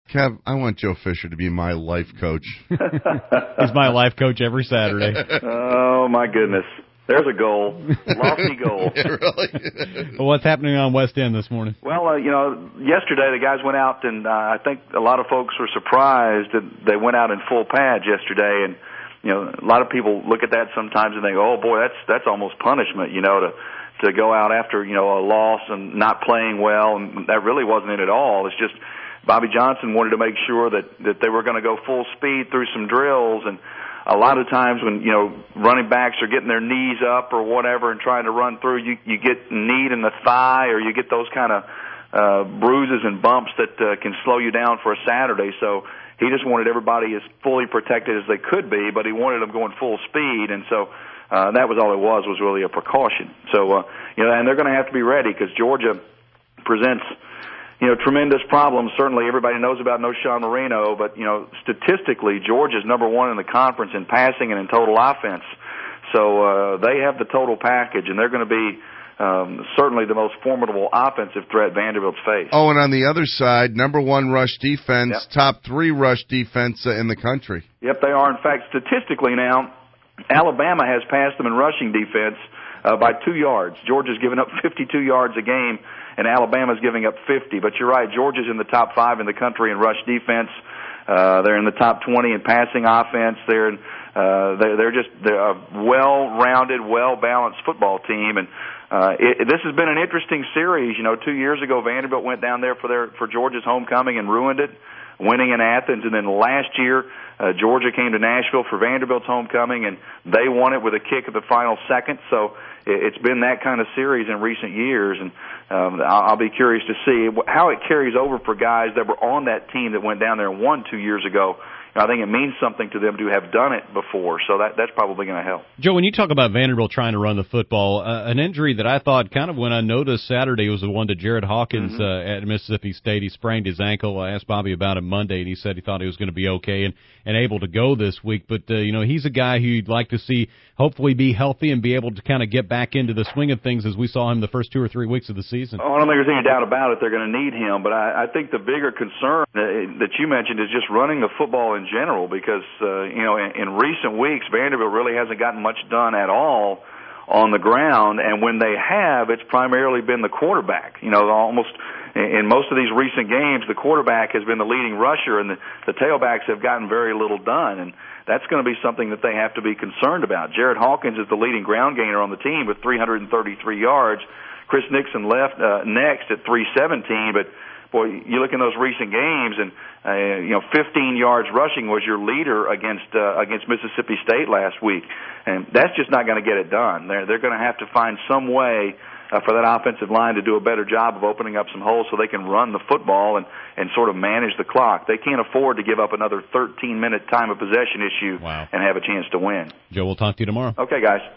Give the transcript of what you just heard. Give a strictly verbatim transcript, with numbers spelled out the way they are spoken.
Kev, I want Joe Fisher to be my life coach. He's my life coach every Saturday. Oh, my goodness. There's a goal. Lofty goal. Yeah, really. Well, what's happening on West End this morning? Well, uh, you know, yesterday the guys went out, and uh, I think a lot of folks were surprised that they went out in full pads yesterday. And, you know, a lot of people look at that sometimes and think, oh, boy, that's that's almost punishment, you know, to to go out after, you know, a loss and not playing well. And that really wasn't it at all. It's just Bobby Johnson wanted to make sure that, that they were going to go full speed through some drills. And a lot of times when, you know, running backs are getting their knees up or whatever and trying to run through, you, you get knee in the thigh or you get those kind of uh, bruises and bumps that uh, can slow you down for a Saturday. So he just wanted everybody as fully protected as they could be, but he wanted them going full speed. And so uh, that was all it was, was really a precaution. So, uh, you know, and they're going to have to be ready because Georgia presents – you know, tremendous problems. Certainly everybody knows about Knowshon Moreno, but, you know, statistically, Georgia's number one in the conference in passing and in total offense. So uh, they have the total package, and they're going to be um, certainly the most formidable offensive threat Vanderbilt's faced. Oh, and on the other side, number one rush defense, Yep. top three rush defense uh, in the country. Yep, they are. In fact, statistically now, Alabama has passed them in rushing defense uh, by two yards. Georgia's given up fifty-two yards a game, and Alabama's giving up fifty. But you're right, Georgia's in the top five in the country in rush defense. Uh, they're in the top twenty in passing offense. They're in, uh, they're, they're just they're a well-rounded, well-balanced football team. And uh, it, this has been an interesting series. You know, two years ago, Vanderbilt went down there for their for Georgia's homecoming and ruined it, winning in Athens. And then last year, uh, Georgia came to Nashville for Vanderbilt's homecoming, and they won it with a kick at the final second. So it's been that kind of series in recent years, and um, I'll be curious to see how it carries over for guys that were on that team that went down there and won two years ago. I think it means something to them to have done it before, so that that's probably going to help. Joe, when you talk about Vanderbilt trying to run the football, uh, an injury that I thought kind of went unnoticed Saturday was the one to Jared Hawkins mm-hmm. uh, at Mississippi State. He sprained his ankle. I asked Bobby about it Monday, and he said he thought he was going to be okay and, and able to go this week. But, uh, you know, he's a guy who you'd like to see hopefully be healthy and be able to kind of get back into the swing of things as we saw him the first two or three weeks of the season. Oh, I don't think there's any doubt about it. They're going to need him. But I, I think the bigger concern that you mentioned is just running the football in general because, uh, you know, in, in recent weeks, Vanderbilt really hasn't gotten much done at all on the ground. And when they have, it's primarily been the quarterback. You know, almost in most of these recent games, the quarterback has been the leading rusher, and the, the tailbacks have gotten very little done. And that's going to be something that they have to be concerned about. Jared Hawkins is the leading ground gainer on the team with three hundred thirty-three yards. Chris Nixon left uh, next at three seventeen, but boy, you look in those recent games, and uh, you know, fifteen yards rushing was your leader against uh, against Mississippi State last week, and that's just not going to get it done. They're they're going to have to find some way uh, for that offensive line to do a better job of opening up some holes so they can run the football and and sort of manage the clock. They can't afford to give up another thirteen minute time of possession issue wow. and have a chance to win. Joe, we'll talk to you tomorrow. Okay, guys.